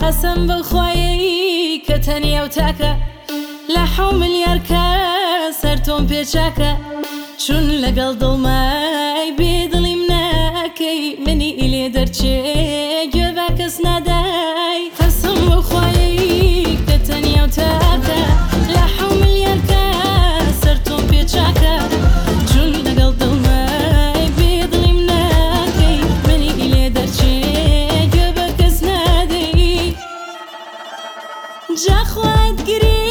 قەسەم بخوایی کە تەنیا و تاکە لە حەو ملیار کەس سەر تۆم پێچاکە چون لەگەڵ دڵمای بێدڵیم ناکەی منی ئیلێ دەرچێ گوێ بە کەس نادای قەسەم بخوایی کە تەنیا و تاکە لە حەو ملیار کەس سەر تۆم پێچاکە چون لەگەڵ دڵمای بێدڵیم ناکەی منی ئیلێ دەرچێ گوێ بە کەس نادەی جا خوات گری